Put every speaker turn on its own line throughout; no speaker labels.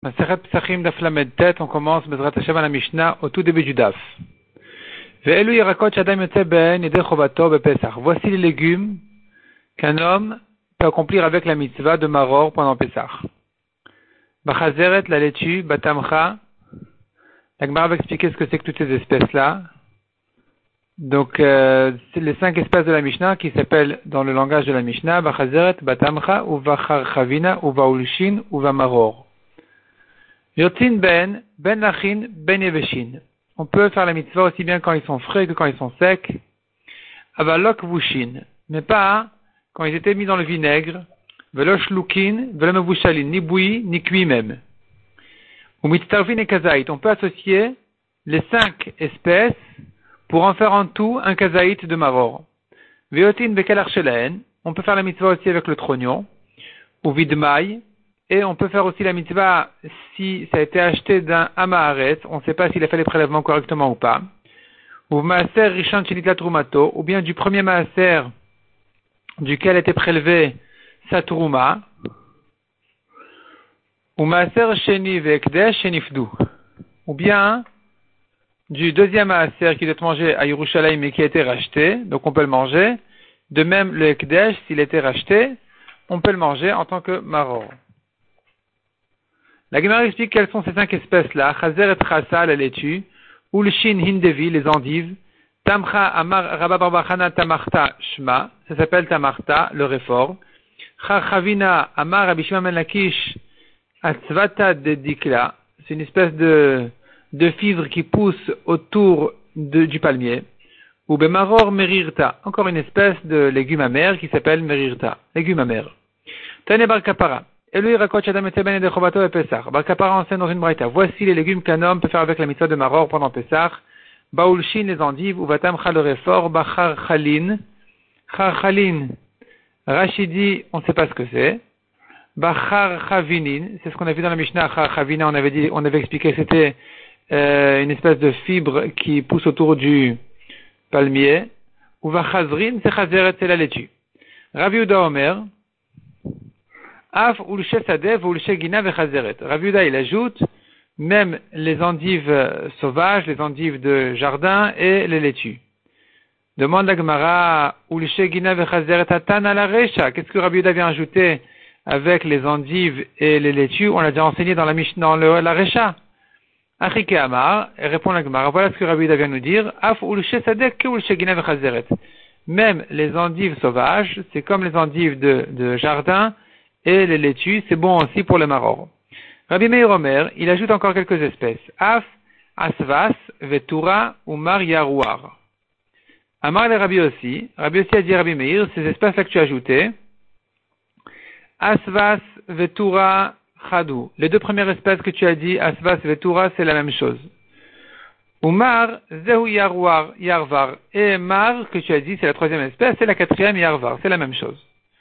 Masechet Pesachim Daf Lamed Tet, on commence Bezrat Hashem à la Mishnah au tout début du Daf. Ve'elu yirakot sh'adam yotze ben yedei chovato bePesach. Voici les légumes qu'un homme peut accomplir avec la mitzvah de Maror pendant Pesach. Bachazeret, la laitue, Batamcha. La Gemara va expliquer ce que c'est que toutes ces espèces-là. Donc, c'est les 5 espèces de la Mishnah qui s'appellent dans le langage de la Mishnah, Bachazeret, Batamcha, Uva Charchavina, Uva Ulshin, Uva Maror. Yotin ben lachin, ben yeveshin. On peut faire la mitzvah aussi bien quand ils sont frais que quand ils sont secs. Avalok vushin. Mais pas quand ils étaient mis dans le vinaigre. Velo shlukin, velo mevushalin. Ni bouillis, ni cuits même. Ou mitzarvin et kazaït. On peut associer les 5 espèces pour en faire en tout un kazaït de maror. Veotin bekel archelaen. On peut faire la mitzvah aussi avec le trognon. Ou vidmaï. Et on peut faire aussi la mitzvah si ça a été acheté d'un Amaharet, on ne sait pas s'il a fait les prélèvements correctement ou pas. Ou maaser rishon shenitlat trumato, ou bien du premier maaser duquel a été prélevé sa truma. Ou maaser sheni ve'ekdesh shenifdu. Ou bien du deuxième maaser qui doit être mangé à Yerushalayim mais qui a été racheté, donc on peut le manger. De même le ekdesh, s'il a été racheté, on peut le manger en tant que maror. La Gemara explique quelles sont ces 5 espèces-là. Chazer et Chassa, la laitue. Ulshin Hindevi, les endives. Tamcha Amar Rabba Barbachana Tamarta Shma, ça s'appelle Tamarta, le réfort. Charchavina Amar Rabbi Shimon ben Lakish Atzvata de Dikla, c'est une espèce de fibre qui pousse autour du palmier. Ou Bemaror Merirta, encore une espèce de légume amer qui s'appelle Merirta, légume amer. Tane Bar Kapara. Bar Kapara enseigne dans une braïta. Voici les légumes qu'un homme peut faire avec la mitzvah de Maror pendant Pesach. Baulshin, les endives, ou Vatamcha, le réfort, Bachar Chalin. Char Chalin, Rachidi, on ne sait pas ce que c'est. Bachar Chavinin, c'est ce qu'on a vu dans la Mishnah. Char Chavina, on avait expliqué que c'était une espèce de fibre qui pousse autour du palmier. Ou Vachazrin, c'est Chazeret, c'est la laitue. Rav Yehuda Omer, Af ulche sadev ulche gina vechazeret. Rav Yehuda, il ajoute même les endives sauvages, les endives de jardin et les laitues. Demande la Gemara ulche gina vechazeret atan ala recha. Qu'est-ce que Rav Yehuda vient ajouter avec les endives et les laitues? On l'a déjà enseigné dans la Mishnah, dans la recha. Achike Amar, répond la Gemara. Voilà ce que Rav Yehuda vient nous dire. Af ulche sadev ke ulche gina vechazeret. Même les endives sauvages, c'est comme les endives de jardin. Et les laitues, c'est bon aussi pour le maror. Rabbi Meir Omer, il ajoute encore quelques espèces. Af, Asvas, Vetura, ou Mar Yarouar. Amar le Rabbi aussi a dit Rabbi Meir, ces espèces-là que tu as ajoutées, Asvas, Vetura, Chadou. Les 2 premières espèces que tu as dit, Asvas, Vetura, c'est la même chose. Ou Mar, Zehu Yarouar, Yarvar. Et Mar, que tu as dit, c'est la 3e espèce, c'est la 4e Yarvar, c'est la même chose.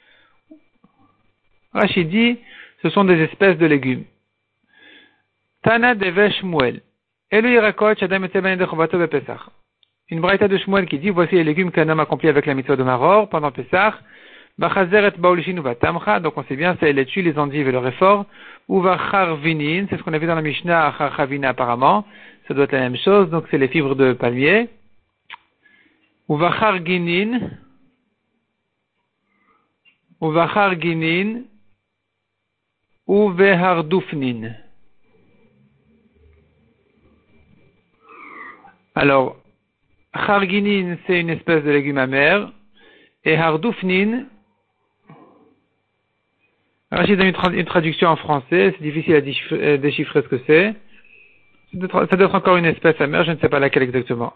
Rashi dit, ce sont des espèces de légumes. Tana de Shmuel. Elu yirakot sh'adam yotze ben yedei chovato bePesach. Une braïta de Shmuel qui dit, voici les légumes qu'un homme accomplit avec la mitzvah de Maror pendant Pesach. Bachazeret baulshin uva tamcha, donc on sait bien, c'est les laitues, les endives et le réfort. Uva charvinin, c'est ce qu'on a vu dans la Mishnah, charchavina apparemment. Ça doit être la même chose, donc c'est les fibres de palmier. Uva charginin. Uva charginin. Ou vehardufnin. Alors, charginin, c'est une espèce de légume amer, et hardufnin, Rachid a une traduction en français, c'est difficile à déchiffrer ce que c'est. Ça doit être encore une espèce amère, je ne sais pas laquelle exactement.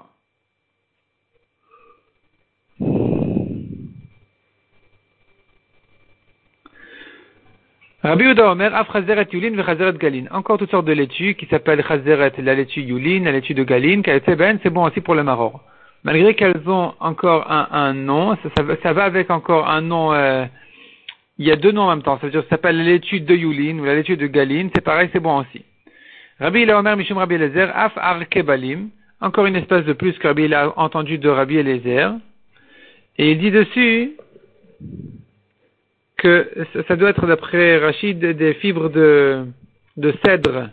Rabbi Yehuda Omer, Af Chazeret Yulin ve Chazeret Galin. Encore toutes sortes de laitues qui s'appellent Chazeret, la laitue Yulin, la laitue de Galin, c'est bon aussi pour le maror. Malgré qu'elles ont encore un nom, ça va avec encore un nom, il y a 2 noms en même temps. Ça veut dire que ça s'appelle la laitue de Yulin ou la laitue de Galin, c'est pareil, c'est bon aussi. Rabbi Yehuda Omer, Mishum Rabbi Eliezer, Af Arkebalim. Encore une espèce de plus que Rabbi il a entendu de Rabbi Eliezer. Et il dit dessus, que ça doit être d'après Rachid des fibres de de cèdre.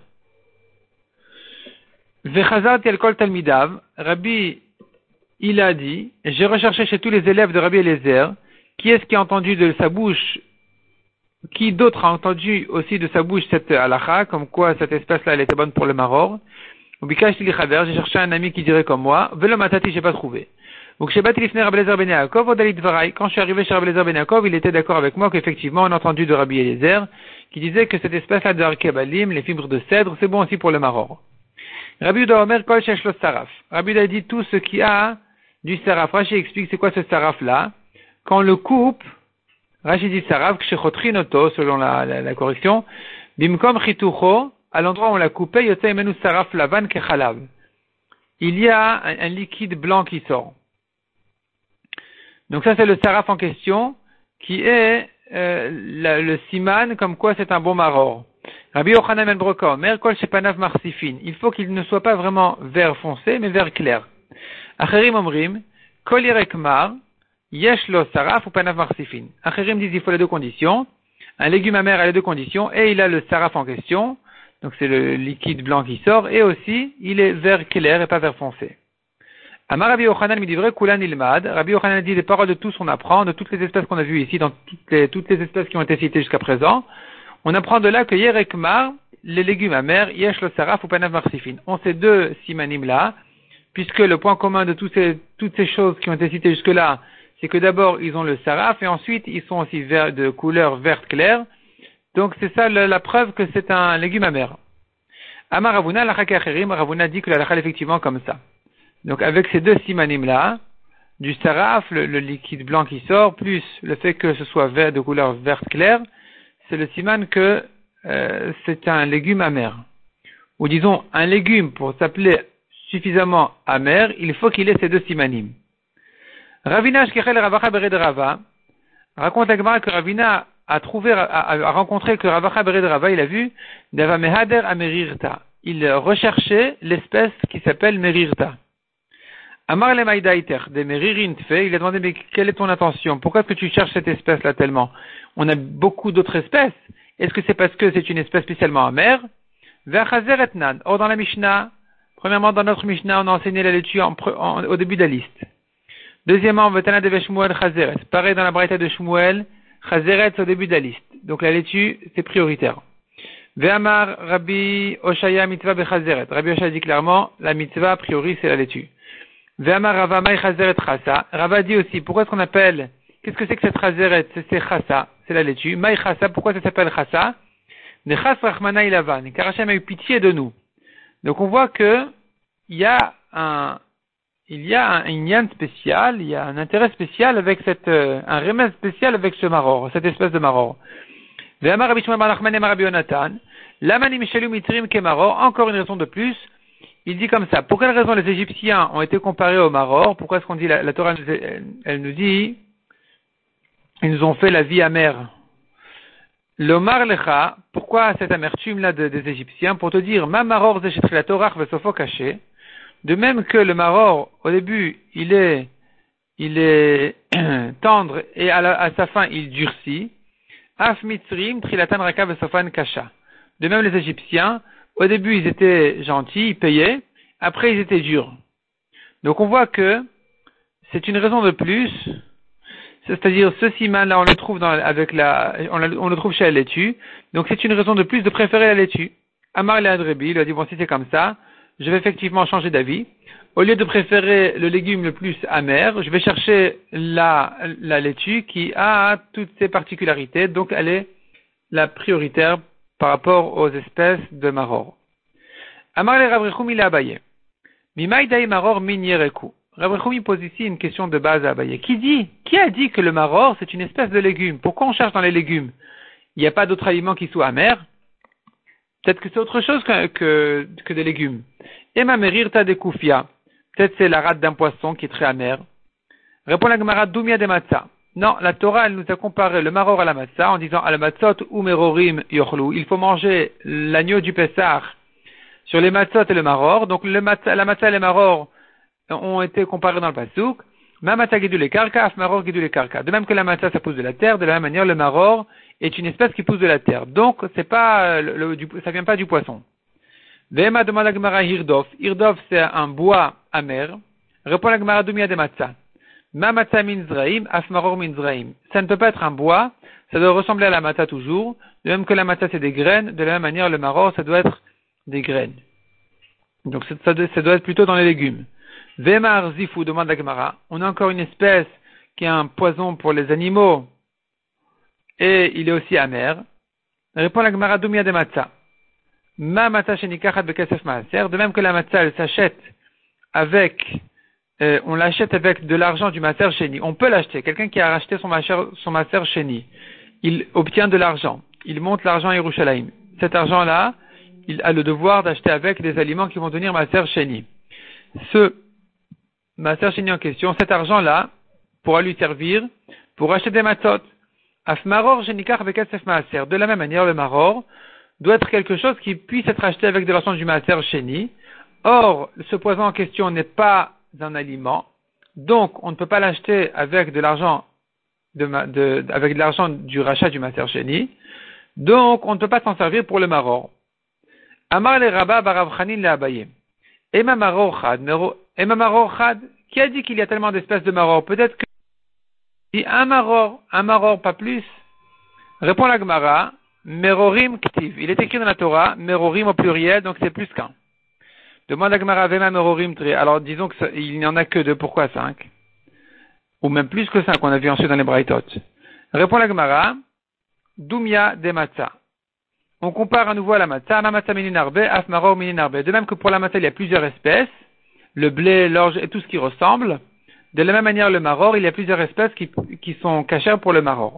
Vechazarti al kol talmidav, Rabbi, il a dit, j'ai recherché chez tous les élèves de Rabbi Eliezer, qui est-ce qui a entendu de sa bouche, qui d'autre a entendu aussi de sa bouche cette halakha, comme quoi cette espèce-là, elle était bonne pour le maror. Ou bikash li chaver, j'ai cherché un ami qui dirait comme moi, velo matati, j'ai pas trouvé. Donc chez Batilifner Rabbi Eliezer ben Yaakov, Odalit Varai, quand je suis arrivé chez Rabbi Eliezer ben Yaakov, il était d'accord avec moi qu'effectivement on a entendu de Rabbi Eliezer, qui disait que cette espèce-là de arkebalim, les fibres de cèdre, c'est bon aussi pour le maror. Rabbi Uda Omer kol shesh lo saraf. Rabbi Uda dit tout ce qui a du saraf. Rashi explique c'est quoi ce saraf-là. Quand on le coupe, Rashi dit saraf, kshechotrinoto, selon la correction, bimkom chitucho, à l'endroit où on l'a coupé, yotze imenu saraf lavan kechalav. Il y a un liquide blanc qui sort. Donc ça c'est le saraf en question, qui est le siman, comme quoi c'est un bon maror. Rabbi Yochanan ben Broka, mer kol shepanav marsifin. Il faut qu'il ne soit pas vraiment vert foncé, mais vert clair. Acherim omrim, kol yerek mar, yesh lo saraf ou panav marsifin. Acherim disent il faut les deux conditions. Un légume amer a les deux conditions, et il a le saraf en question, donc c'est le liquide blanc qui sort, et aussi il est vert clair et pas vert foncé. Amar Rabbi Yochanan me dit vrai kulan ilmad. Rabbi Yochanan dit les paroles de tous on apprend, de toutes les espèces qu'on a vues ici, dans toutes les espèces qui ont été citées jusqu'à présent. On apprend de là que yerekmar, les légumes amers, yesh lo saraf ou panav marsifin. On ces deux simanim là, puisque le point commun de toutes ces choses qui ont été citées jusque-là, c'est que d'abord ils ont le saraf et ensuite ils sont aussi de couleur verte claire. Donc c'est ça la preuve que c'est un légume amer. Amar Ravuna, l'achak acherim, Ravuna dit que la lachal effectivement comme ça. Donc avec ces deux simanim là, du saraf, le liquide blanc qui sort, plus le fait que ce soit vert de couleur verte claire, c'est le siman que c'est un légume amer. Ou disons, un légume pour s'appeler suffisamment amer, il faut qu'il ait ces deux simanim. Ravina Shkechel Ravacha Bered Rava raconte la Gemara que Ravina a rencontré que Ravacha Bered Rava, il a vu Dava Mehader Amerirta. Il recherchait l'espèce qui s'appelle Merirta. Amar le Maïdaïter, de Meririntfe, il a demandé, mais quelle est ton intention? Pourquoi est-ce que tu cherches cette espèce-là tellement? On a beaucoup d'autres espèces. Est-ce que c'est parce que c'est une espèce spécialement amère? Ve'achazer etnan. Or, dans la Mishnah, premièrement, dans notre Mishnah, on a enseigné la laitue au début de la liste. Deuxièmement, Vetana de Shmuel Chazeret. Pareil dans la Braïta de Shmuel, Chazeret au début de la liste. Donc la laitue, c'est prioritaire. Ve'amar Rabbi Oshaya mitzvah bechazeret. Rabbi Oshaya dit clairement, la mitzvah, a priori, c'est la laitue. Ve'amar Rava Mai Chazeret Chasa. Rava dit aussi, pourquoi est-ce qu'on appelle, qu'est-ce que c'est que cette Chazeret? C'est Chasa, c'est la laitue. Mai Chasa, pourquoi ça s'appelle Chasa? Nechas Rachmana Ilavan, car Hachem a eu pitié de nous. Donc on voit que il y a un yan spécial, il y a un intérêt spécial avec un remède spécial avec ce maror, cette espèce de maror. Ve'amar Rabbi Shmuel bar Nachman et Rabbi Yonatan, Lamani Mishelu Mitrim ke maror, encore une raison de plus. Il dit comme ça. Pour quelle raison les Égyptiens ont été comparés au maror? Pourquoi est-ce qu'on dit la Torah, elle nous dit, ils nous ont fait la vie amère. L'omar lecha, pourquoi cette amertume-là des Égyptiens? Pour te dire, ma maror zechetri la Torah vesofo caché. De même que le maror, au début, il est tendre et à sa fin, il durcit. Af mitzrim trilatan raka vesofan kasha. De même les Égyptiens, au début, ils étaient gentils, ils payaient. Après, ils étaient durs. Donc, on voit que c'est une raison de plus. C'est-à-dire, ce siman-là, on le trouve on le trouve chez la laitue. Donc, c'est une raison de plus de préférer la laitue. Amar le Adrebi, il a dit, bon, si c'est comme ça, je vais effectivement changer d'avis. Au lieu de préférer le légume le plus amer, je vais chercher la laitue qui a toutes ses particularités. Donc, elle est la prioritaire par rapport aux espèces de maror. Amar le Rav Rechumi la Abaye. Mimai dai maror min yereku. Rav Rechumi pose ici une question de base à Abaye. Qui a dit que le maror c'est une espèce de légume? Pourquoi on cherche dans les légumes? Il n'y a pas d'autre aliment qui soit amer? Peut-être que c'est autre chose que des légumes. Ema merirta de kufia. Peut-être c'est la rate d'un poisson qui est très amer. Répond la Gemara Dumia de matzah. Non, la Torah, elle nous a comparé le maror à la matzah en disant al matzot ou merorim yochlu. Il faut manger l'agneau du Pessah sur les matzot et le maror. Donc la matzah et le maror ont été comparés dans le pasuk. Ma matzah guidou les karka, af maror guidou les karka. De même que la matzah, ça pousse de la terre, de la même manière, le maror, est une espèce qui pousse de la terre. Donc, c'est pas, ça vient pas du poisson. Vema demande à Gemara Hirdov. Hirdov, c'est un bois amer. Répond la Gemara Dumia de Matzah. Ma Matzah minzraim, afmaror minzraim. Ça ne peut pas être un bois, ça doit ressembler à la Matzah toujours. De même que la Matzah c'est des graines, de la même manière le maror, ça doit être des graines. Donc ça doit être plutôt dans les légumes. Vema arzifu demande la Gemara. On a encore une espèce qui est un poison pour les animaux et il est aussi amer. Répond la Gemara Dumia de Matzah. Ma matzah shenikachat bekesef maaser, de même que la matzah elle s'achète avec, on l'achète avec de l'argent du maaser sheni. On peut l'acheter. Quelqu'un qui a racheté son maaser sheni, il obtient de l'argent. Il monte l'argent à Yerushalayim. Cet argent-là, il a le devoir d'acheter avec des aliments qui vont devenir maaser sheni. Ce maaser sheni en question, cet argent-là pourra lui servir pour acheter des matzot. Afmaror shenikach bekesef maaser. De la même manière, le maror doit être quelque chose qui puisse être acheté avec de l'argent du maaser sheni. Or, ce poison en question n'est pas un aliment, donc on ne peut pas l'acheter avec de l'argent avec de l'argent du rachat du maaser sheni. Donc, on ne peut pas s'en servir pour le maror. Amar le Rabba barav Chanin le Abaye. Ema maror chad. Qui a dit qu'il y a tellement d'espèces de maror? Peut-être que dit un maror, pas plus. Répond la Gemara. Merorim ktiv. Il est écrit dans la Torah, Merorim au pluriel, donc c'est plus qu'un. Demande à Gemara Vema Merorim tri. Alors disons qu'il n'y en a que deux, pourquoi 5? Ou même plus que 5, on a vu ensuite dans les Braithot. Répond la Gemara, Dumia de Matzah. On compare à nouveau à la Matzah, Ma Matzah mininarbe, Af Maror mininarbe. De même que pour la Matzah, il y a plusieurs espèces, le blé, l'orge et tout ce qui ressemble. De la même manière, le Maror, il y a plusieurs espèces qui sont cachères pour le Maror.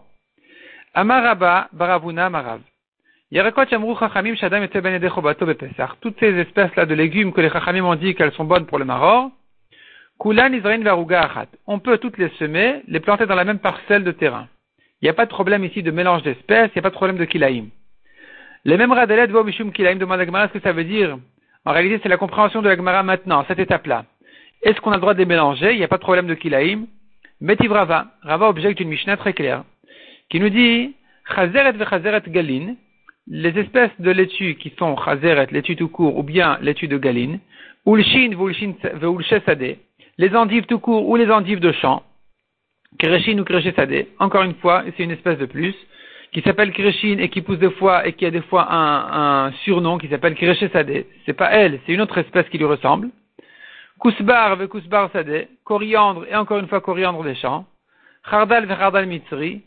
Amaraba, Baravuna, Marav. Yarakot Yamru Chachamim Shadam et Tebenede Chobato Bepesach. Toutes ces espèces-là de légumes que les Chachamim ont dit qu'elles sont bonnes pour le maror, Kulan Israël Varuga Achat. On peut toutes les semer, les planter dans la même parcelle de terrain. Il n'y a pas de problème ici de mélange d'espèces, il n'y a pas de problème de kilaïm. Les mêmes Radelet Vo Mishum Kilaïm demandent à la Gemara ce que ça veut dire. En réalité, c'est la compréhension de la Gemara maintenant, cette étape-là. Est-ce qu'on a le droit de les mélanger? Il n'y a pas de problème de kilaïm. Metiv Rava. Rava objecte une Mishnah très claire, qui nous dit, Chazeret vechazeret galin, les espèces de laitue qui sont chazeret, laitue tout court, ou bien laitue de galine, ulshin veulche sadeh, les endives tout court ou les endives de champ, kreshin ou kreshe sadeh, encore une fois, c'est une espèce de plus, qui s'appelle kreshin et qui pousse des fois, et qui a des fois un surnom qui s'appelle kreshe sadeh. C'est pas elle, c'est une autre espèce qui lui ressemble. Kousbar ve kousbar sadeh, coriandre et encore une fois coriandre des champs, chardal ve chardal mitzri,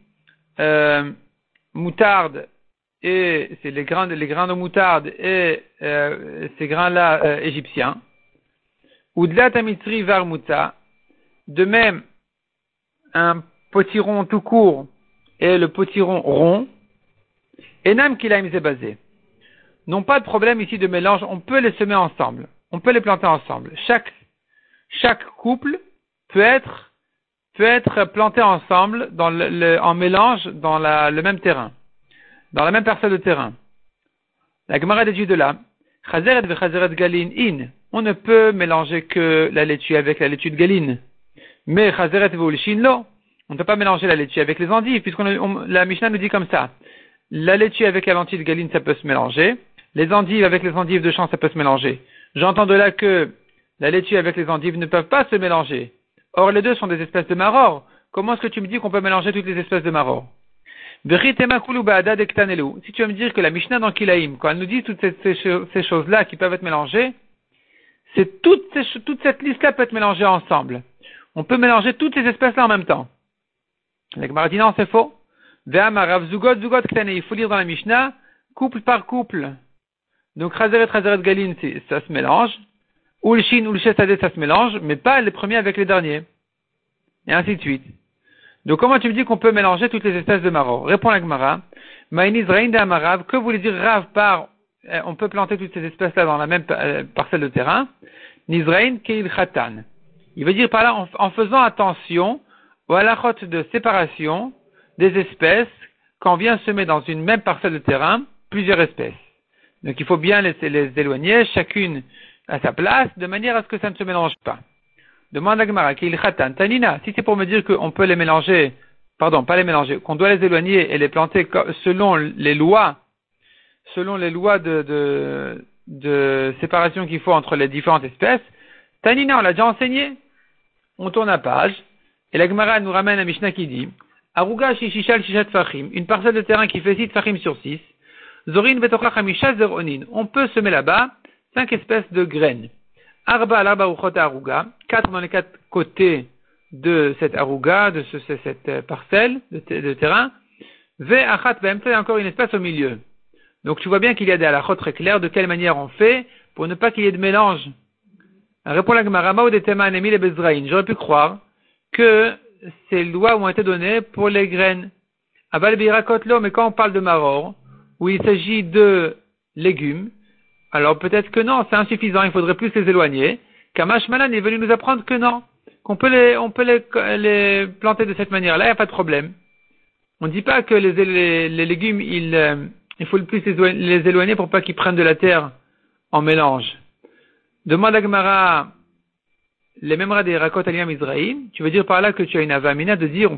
moutarde et c'est les grains de moutarde et ces grains-là égyptiens. Oudlat amitri varmuta, de même un potiron tout court et le potiron rond. Enam kilaim zebazé. Non pas de problème ici de mélange, on peut les semer ensemble, on peut les planter ensemble. Chaque couple peut être planté ensemble en mélange dans le même terrain, dans la même parcelle de terrain. La Gemara déduit de là, Chazeret ve Chazeret galin in. On ne peut mélanger que la laitue avec la laitue de galine. Mais Chazeret ve ulshin lo. On ne peut pas mélanger la laitue avec les endives, la Mishnah nous dit comme ça. La laitue avec la lentille de galine, ça peut se mélanger. Les endives avec les endives de champ, ça peut se mélanger. J'entends de là que la laitue avec les endives ne peuvent pas se mélanger. Or, les deux sont des espèces de maror. Comment est-ce que tu me dis qu'on peut mélanger toutes les espèces de maror? Si tu veux me dire que la Mishnah dans Kilaïm, quand elle nous dit toutes ces choses-là qui peuvent être mélangées, c'est toute cette liste-là peut être mélangée ensemble. On peut mélanger toutes ces espèces-là en même temps. La Gemara dit non, c'est faux. Il faut lire dans la Mishnah, couple par couple. Donc, Chazeret Galin, ça se mélange. Ulshin, Ulshe Sadeh, ça se mélange, mais pas les premiers avec les derniers. Et ainsi de suite. Donc, comment tu me dis qu'on peut mélanger toutes les espèces de maror? Répond la Gemara. Maïniz Rein de Amarav, que voulait dire Rav par, on peut planter toutes ces espèces-là dans la même parcelle de terrain? Nizrain Keil Khatan. Il veut dire par là, en faisant attention au halachot de séparation des espèces quand on vient semer dans une même parcelle de terrain plusieurs espèces. Donc, il faut bien les éloigner, chacune à sa place, de manière à ce que ça ne se mélange pas. Demande à Gemara, Keil Khatan, Tanina, si c'est pour me dire qu'on peut les mélanger pardon, pas les mélanger, qu'on doit les éloigner et les planter selon les lois de séparation qu'il faut entre les différentes espèces, Tanina, on l'a déjà enseigné. On tourne la page, et la Gemara nous ramène un Mishnah qui dit, Aruga shishishal shishat fachim, une parcelle de terrain qui fait 6 fachim sur 6, Zorin betocha chamisha zeronin, on peut semer là-bas 5 espèces de graines. Arba al-arba uchot aruga, 4 dans les 4 côtés de cette aruga, de cette parcelle de terrain, ve achat b'emtze, encore une espèce au milieu. Donc tu vois bien qu'il y a des halachot très clairs de quelle manière on fait pour ne pas qu'il y ait de mélange. Répond la Gemara, Mao de Tema Anemi le Bezraïn. J'aurais pu croire que ces lois ont été données pour les graines. Aval Birakot lo, mais quand on parle de maror, où il s'agit de légumes, alors peut-être que non, c'est insuffisant, il faudrait plus les éloigner. Kamash Malan est venu nous apprendre que non, qu'on peut les planter de cette manière-là, il n'y a pas de problème. On ne dit pas que les légumes, il faut le plus les éloigner pour pas qu'ils prennent de la terre en mélange. Demande à Gemara, les mêmes des Rakot Aliyam Israël, tu veux dire par là que tu as une avamina de dire,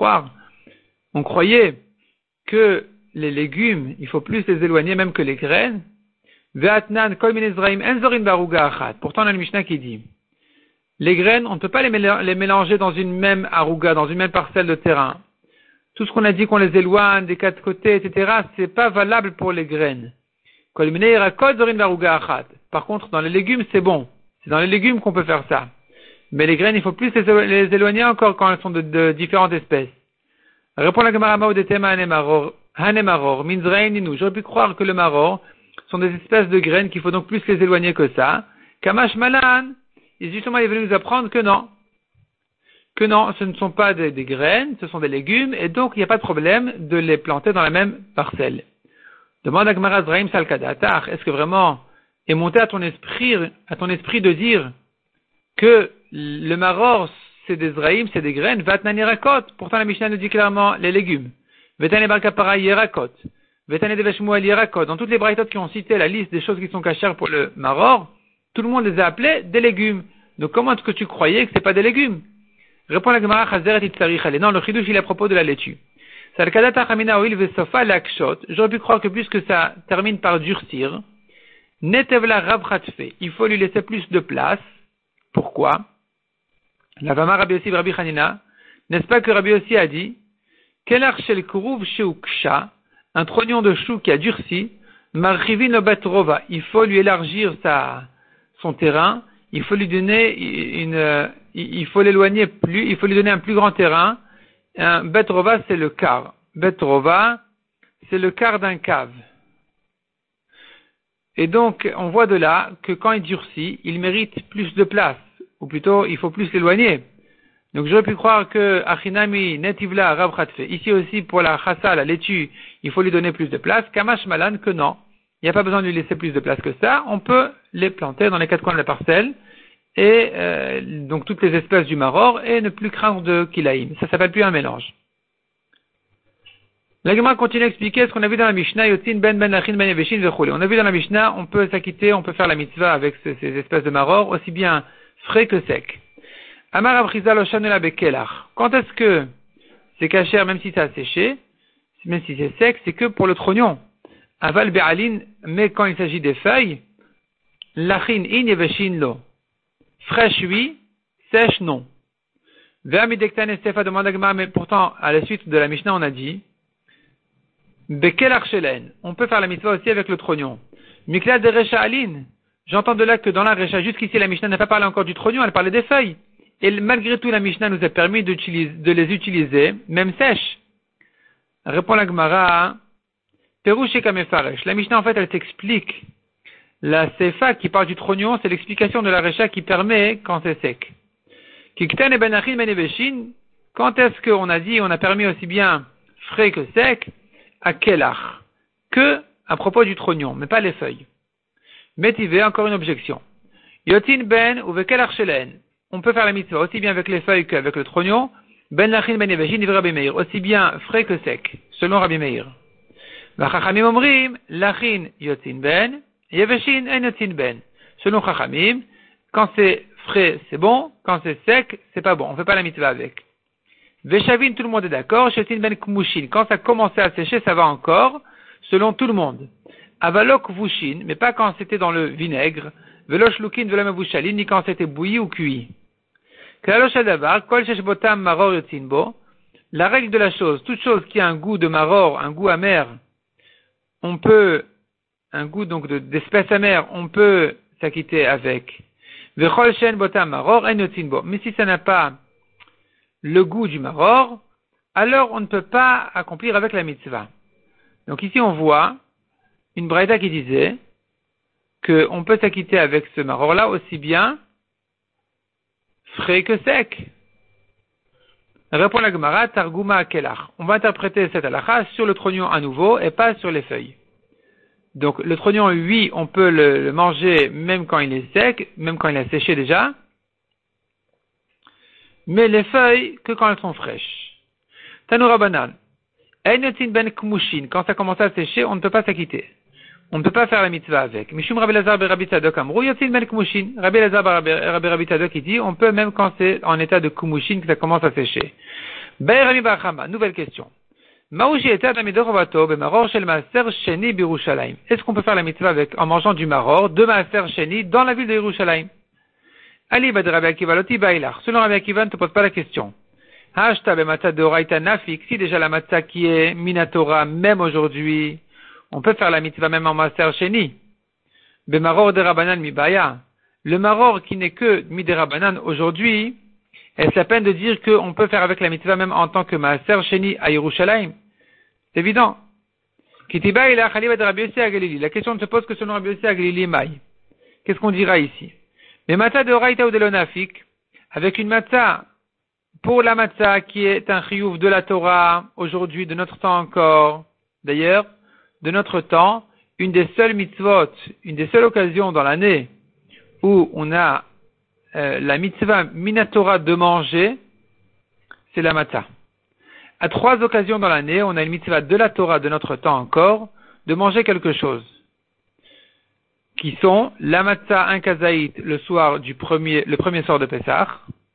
on croyait que les légumes, il faut plus les éloigner même que les graines. Ve'atnan kol min Ezraïm enzorin baruga achat. Pourtant, on a le Mishnah qui dit, les graines, on ne peut pas les mélanger dans une même aruga, dans une même parcelle de terrain. Tout ce qu'on a dit qu'on les éloigne des 4 côtés, etc., c'est pas valable pour les graines. Kol min Yerakot zorin baruga achat. Par contre, dans les légumes, c'est bon. C'est dans les légumes qu'on peut faire ça. Mais les graines, il faut plus les éloigner encore quand elles sont de différentes espèces. Répond la Gemara Mao de Tema Hanemaror, Minzrain Ninu. J'aurais pu croire que le maror sont des espèces de graines qu'il faut donc plus les éloigner que ça. Kamash Malan, et justement, il est venu nous apprendre que non. Que non, ce ne sont pas des graines, ce sont des légumes, et donc il n'y a pas de problème de les planter dans la même parcelle. Demande à Gemara Zraim Salkadatar, est-ce que vraiment est monté à ton esprit de dire que le maror, c'est des zraïm, c'est des graines, vatnan yerakot. Pourtant, la Mishnah nous dit clairement les légumes. Vetane barkapara yerakot. Vetane deveshmuel yerakot. Dans toutes les braïtot qui ont cité la liste des choses qui sont cachères pour le maror, tout le monde les a appelés des légumes. Donc, comment est-ce que tu croyais que c'est pas des légumes? Répond la Gemara, chazeret itzarich ale. Non, le chidouche, il est à propos de la laitue. Salkadata chamina oil vesofa lakshot. J'aurais pu croire que puisque ça termine par durcir, netevla rabchatfe. Il faut lui laisser plus de place. Pourquoi? La Vama Rabbi Yossi Rabbi Hanina, n'est-ce pas que Rabbi Yossi a dit, Kelach shel kuruv sheuksha, un trognon de chou qui a durci, marchivin obet rova, il faut lui élargir son terrain, il faut lui donner il faut l'éloigner plus, il faut lui donner un plus grand terrain. Un bet rova, c'est le quart. Bet rova, c'est le quart d'un cave. Et donc, on voit de là que quand il durcit, il mérite plus de place. Ou plutôt, il faut plus l'éloigner. Donc, j'aurais pu croire que Achinami netivla rab khatfe. Ici aussi, pour la chassa, la laitue, il faut lui donner plus de place. Kamash malan, que non. Il n'y a pas besoin de lui laisser plus de place que ça. On peut les planter dans les 4 coins de la parcelle. Et, donc, toutes les espèces du maror et ne plus craindre de kilaïm. Ça s'appelle plus un mélange. La Gemara continue à expliquer ce qu'on a vu dans la Mishnah, Yotzin ben lachin ben yeveshin vechule. On a vu dans la Mishnah, on peut s'acquitter, on peut faire la mitzvah avec ces espèces de maror, aussi bien frais que sec. Amar Abriza lo shanela bekelach. Quand est-ce que c'est cachère, même si ça a séché, même si c'est sec, c'est que pour le trognon. Aval be'alin, mais quand il s'agit des feuilles, lachin in yeveshin lo. Fraîche oui, sèche non. Ve'amidektan estefa demande à Gemara, mais pourtant, à la suite de la Mishnah, on a dit, Bekel archelen. On peut faire la mitzvah aussi avec le trognon. Mikla de recha alin. J'entends de là que dans la recha, jusqu'ici la Mishnah n'a pas parlé encore du trognon, elle parlait des feuilles. Et malgré tout, la Mishnah nous a permis de les utiliser, même sèches. Répond la Gemara, Perouche kamefaresh. La Mishnah, en fait, elle t'explique. La sefa qui parle du trognon, c'est l'explication de la recha qui permet quand c'est sec. Kikten et benachin beneveshin. Quand est-ce qu'on a dit, on a permis aussi bien frais que sec? À kelach, que à propos du trognon, mais pas les feuilles. Métivé, encore une objection. Yotin ben ou vekelach shelen. On peut faire la mitzvah aussi bien avec les feuilles qu'avec le trognon. Ben lachin ben yeveshin ivre Rabbi Meir. Aussi bien frais que sec, selon Rabbi Meir. Vachachamim omrim, lachin yotin ben, yeveshin en yotin ben. Selon Chachamim, quand c'est frais, c'est bon, quand c'est sec, c'est pas bon. On fait pas la mitzvah avec. Veshavin, tout le monde est d'accord. Shetin ben kmushin. Quand ça commençait à sécher, ça va encore, selon tout le monde. Avalok vushin, mais pas quand c'était dans le vinaigre. Velosh lukin velamavushalin, ni quand c'était bouilli ou cuit. Klalosh adavar, kol sheshbotam maror yotinbo. La règle de la chose, toute chose qui a un goût de maror, un goût amer, un goût donc d'espèce amère, on peut s'acquitter avec. Vechol shen botam maror en yotinbo. Mais si ça n'a pas le goût du maror, alors on ne peut pas accomplir avec la mitzvah. Donc ici on voit une braïda qui disait qu'on peut s'acquitter avec ce maror-là aussi bien frais que sec. Répond la Gemara, Targuma Kelach. On va interpréter cette halakha sur le trognon à nouveau et pas sur les feuilles. Donc le trognon, oui, on peut le manger même quand il est sec, même quand il a séché déjà, mais les feuilles que quand elles sont fraîches. Tanoura Banan. Einotin ben kmushin. Quand ça commence à sécher, on ne peut pas s'acquitter. On ne peut pas faire la mitzvah avec. Mishum Rabbi Lazar Rabbi Tzadok Amrou Yotin ben kmushin. Rabbi Lazar Rabbi Tzadok qui dit, on peut même quand c'est en état de kmushin que ça commence à sécher. Be'erami Bachama. Nouvelle question. Ma'ushi etat amidochovato be'maror shel maaser sheni b'Yerushalayim. Est-ce qu'on peut faire la mitzvah avec en mangeant du maror de maaser sheni dans la ville de Yerushalayim? Ali bad Rabbi Akiva loti bailach. Selon Rabbi Akiva, ne te pose pas la question. Hashta be'matzah deoraita nafik. Si déjà la matzah qui est minatora même aujourd'hui, on peut faire la mitzvah même en maaser sheni. Be'maror de Rabbanan mi baya. Le maror qui n'est que mi de Rabbanan aujourd'hui, est-ce la peine de dire qu'on peut faire avec la mitzvah même en tant que maaser sheni à Yerushalayim? C'est évident. Kitiba ila khaliba de Rabbi Yossi à Galili. La question ne se pose que selon Rabbi Yossi à Galili maï. Qu'est-ce qu'on dira ici? Mais matzah de oraita ou de l'onafik, avec une matzah, pour la matzah qui est un chiyuv de la Torah, aujourd'hui, de notre temps encore, d'ailleurs, de notre temps, une des seules mitzvot, une des seules occasions dans l'année où on a la mitzvah minatora de manger, c'est la matzah. À 3 occasions dans l'année, on a une mitzvah de la Torah de notre temps encore, de manger quelque chose. Qui sont la matzah un kazaït le premier soir de Pessah,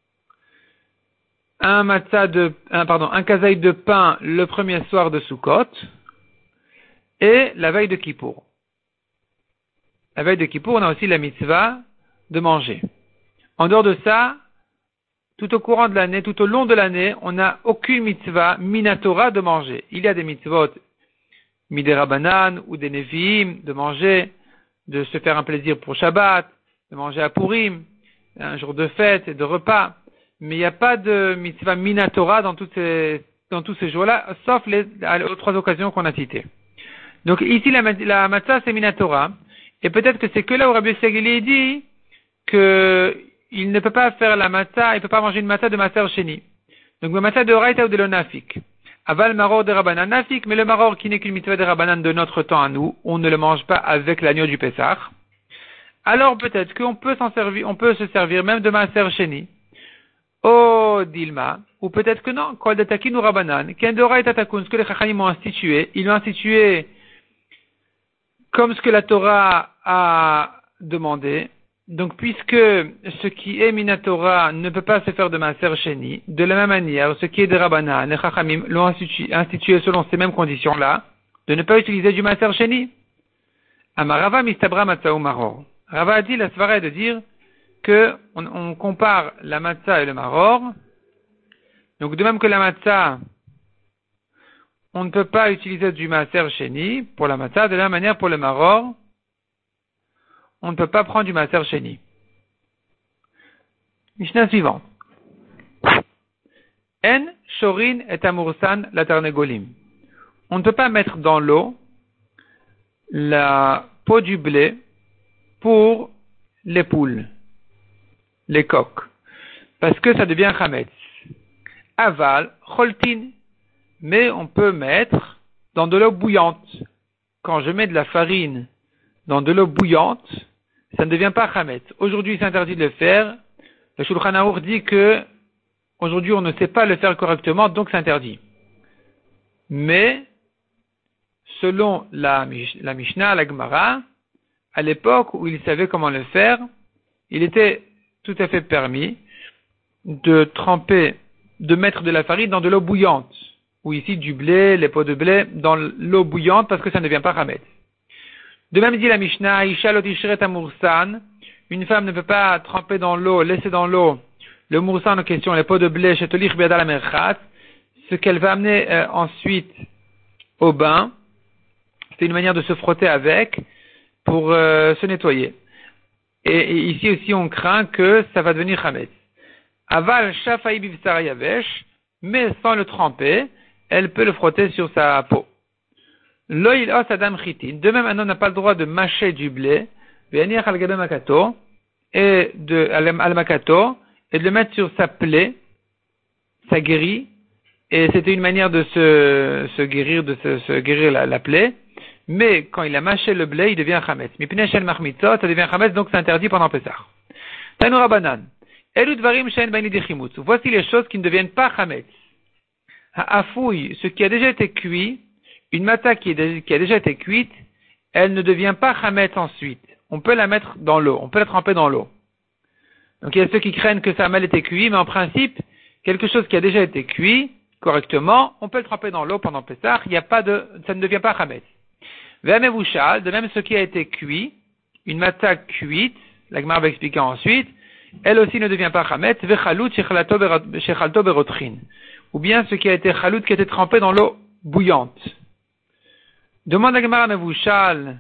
un kazaït de pain le premier soir de Sukkot, et la veille de Kippour. La veille de Kippour, on a aussi la mitzvah de manger. En dehors de ça, tout au courant de l'année, tout au long de l'année, on n'a aucune mitzvah minatora de manger. Il y a des mitzvot midérabanan ou des neviim de manger, de se faire un plaisir pour Shabbat, de manger à Purim, un jour de fête et de repas. Mais il n'y a pas de mitzvah minatora dans tous ces jours-là, sauf aux 3 occasions qu'on a citées. Donc ici, la matzah, c'est minatora. Et peut-être que c'est que là où Rabbi Yossi Agili dit qu'il ne peut pas faire la matzah, il ne peut pas manger une matzah de maaser sheni. Donc, le matzah de oraita ou de l'onafik. Aval maror de Rabbanan nafik, mais le maror qui n'est qu'une mitzvah de Rabbanan de notre temps à nous, on ne le mange pas avec l'agneau du Pessah. Alors peut-être qu'on peut on peut se servir même de maaser sheni. Oh, Dilma. Ou peut-être que non. Kol de takin ou Rabbanan. Ken de oraita takun, ce que les chachamim ont institué. Ils l'ont institué comme ce que la Torah a demandé. Donc, puisque ce qui est minatora ne peut pas se faire de maaser sheni, de la même manière, ce qui est de Rabbanan, les chachamim l'ont institué selon ces mêmes conditions-là, de ne pas utiliser du maaser sheni. Amarava mistabra matzah ou maror. Rava a dit, la svara est de dire que on compare la matzah et le maror. Donc, de même que la matzah, on ne peut pas utiliser du maaser sheni pour la matzah, de la même manière pour le maror, on ne peut pas prendre du maaser sheni. Mishnah suivant. En shorin et amursan la tarnegolim. On ne peut pas mettre dans l'eau la peau du blé pour les poules, les coqs, parce que ça devient chametz. Aval, choltin, mais on peut mettre dans de l'eau bouillante. Quand je mets de la farine dans de l'eau bouillante, ça ne devient pas chametz. Aujourd'hui, c'est interdit de le faire. Le Shulchan Aruch dit que aujourd'hui, on ne sait pas le faire correctement, donc c'est interdit. Mais, selon la Mishnah, la Gemara, à l'époque où il savait comment le faire, il était tout à fait permis de tremper de mettre de la farine dans de l'eau bouillante. Ou ici du blé, les pots de blé, dans l'eau bouillante parce que ça ne devient pas chametz. De même dit la Mishnah, Isha lo tishret amursan, une femme ne peut pas tremper dans l'eau, laisser dans l'eau le moursan en question, les pots de blé, shetolich biada la merchat, ce qu'elle va amener ensuite au bain, c'est une manière de se frotter avec pour se nettoyer. Et ici aussi on craint que ça va devenir chametz. Aval shafai bivsar yavesh, mais sans le tremper, elle peut le frotter sur sa peau. Loïl os adam chitin, de même un homme n'a pas le droit de mâcher du blé, venir al gabe makato, et de al makato, et de le mettre sur sa plaie, ça guérit, et c'était une manière de se guérir la plaie, mais quand il a mâché le blé, il devient chametz. Mipnei shel machmitzot, ça devient chametz, donc c'est interdit pendant Pessah. Tanu Rabanan, elu dvarim she'en b'ani dechimutz. Voici les choses qui ne deviennent pas chametz. Ha'afouille, ce qui a déjà été cuit, une mata qui a déjà été cuite, elle ne devient pas chametz ensuite. On peut la mettre dans l'eau, on peut la tremper dans l'eau. Donc il y a ceux qui craignent que ça a mal été cuit, mais en principe, quelque chose qui a déjà été cuit correctement, on peut le tremper dans l'eau pendant Pessah, ça ne devient pas chametz. Ve'amevouchal, de même ce qui a été cuit, une mata cuite, la Gemara va expliquer ensuite, elle aussi ne devient pas chametz, ve'chalut shechalto berotrin, ou bien ce qui a été chalut, qui a été trempé dans l'eau bouillante. Demande la Gemara mevouchal,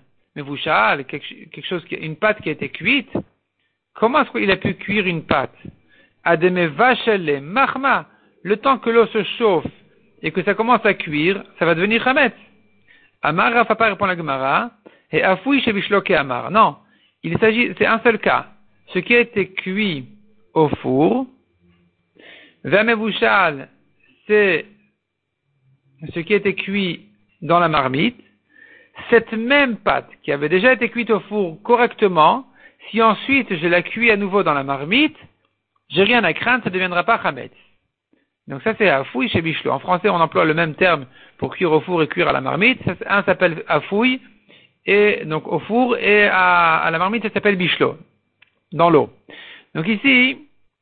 quelque chose, une pâte qui a été cuite, comment est-ce qu'il a pu cuire une pâte? Ademe vachele mahma, le temps que l'eau se chauffe et que ça commence à cuire, ça va devenir chametz. Amar Rafapa répond la Gemara, et afoui shebishloke amar. Non, c'est un seul cas. Ce qui a été cuit au four, ve'amevouchal, c'est ce qui a été cuit dans la marmite. Cette même pâte qui avait déjà été cuite au four correctement, si ensuite je la cuis à nouveau dans la marmite, j'ai rien à craindre, ça ne deviendra pas chametz. Donc ça c'est afouille chez Bishlo. En français on emploie le même terme pour cuire au four et cuire à la marmite. Un s'appelle afouille, et donc au four, et à la marmite ça s'appelle Bishlo, dans l'eau. Donc ici,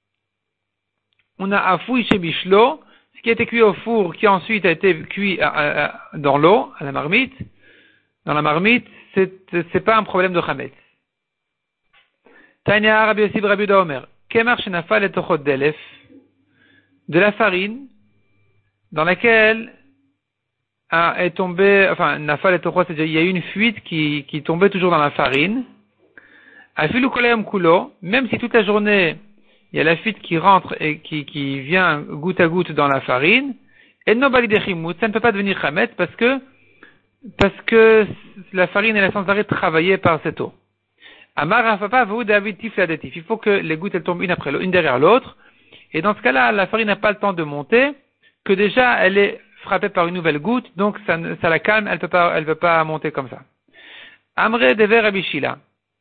on a afouille chez Bishlo, ce qui a été cuit au four, qui ensuite a été cuit dans l'eau, à la marmite. Dans la marmite, c'est pas un problème de chametz. Tanya Rabbi Yossi Rabbi Yehuda Omer, Kemar shenafal et tochot delef, de la farine, dans laquelle est tombé, enfin, nafal et tochot, c'est-à-dire il y a eu une fuite qui tombait toujours dans la farine. Afilu kolayom kulo, même si toute la journée, il y a la fuite qui rentre et qui vient goutte à goutte dans la farine, et no balidechimut, ça ne peut pas devenir chametz parce que la farine elle est sans arrêt travaillée par cette eau. Amar Rafapa vous David tifladetif. Il faut que les gouttes elles tombent une derrière l'autre. Et dans ce cas-là, la farine n'a pas le temps de monter, que déjà elle est frappée par une nouvelle goutte, donc ça la calme, elle peut pas monter comme ça. Amre dever Rabbi Shila.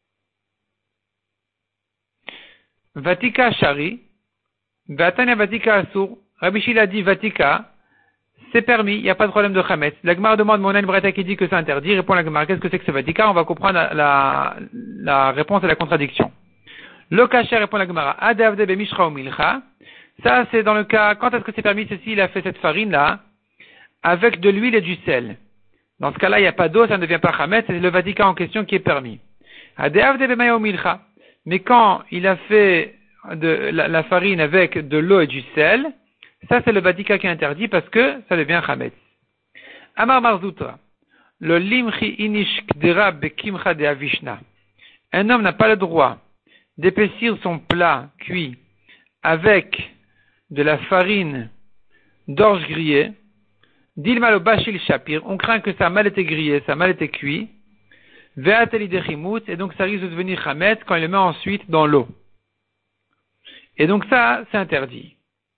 Vatika Shari, Vatanya Vatika Asur. Rabbi Shila dit Vatika, c'est permis, il n'y a pas de problème de chametz. La Gemara demande, mon Breta qui dit que c'est interdit, répond la Gemara, qu'est-ce que c'est que ce Vatika? On va comprendre la réponse à la contradiction. Le Kacher répond la Gemara, Adavde be Mishra ou Milcha. Ça, c'est dans le cas, quand est-ce que c'est permis? Ceci, il a fait cette farine-là, avec de l'huile et du sel. Dans ce cas-là, il n'y a pas d'eau, ça ne devient pas chametz, c'est le Vatika en question qui est permis. Adavde be Maya ou Milcha. Mais quand il a fait la farine avec de l'eau et du sel, ça, c'est le Vatika qui est interdit parce que ça devient chametz. Amar Marzoutra. Le limchi inish kdera bekimcha de avishna. Un homme n'a pas le droit d'épaissir son plat cuit avec de la farine d'orge grillée. Dilma lo bashil shapir. On craint que ça a mal été grillé, ça a mal été cuit. Ve'ateli dechimut. Et donc ça risque de devenir chametz quand il le met ensuite dans l'eau. Et donc ça, c'est interdit.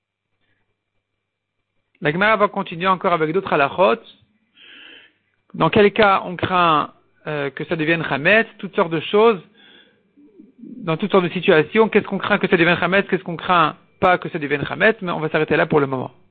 La Gemara va continuer encore avec d'autres halachot. Dans quel cas on craint que ça devienne chametz, toutes sortes de choses, dans toutes sortes de situations. Qu'est-ce qu'on craint que ça devienne chametz, qu'est-ce qu'on craint pas que ça devienne chametz, mais on va s'arrêter là pour le moment.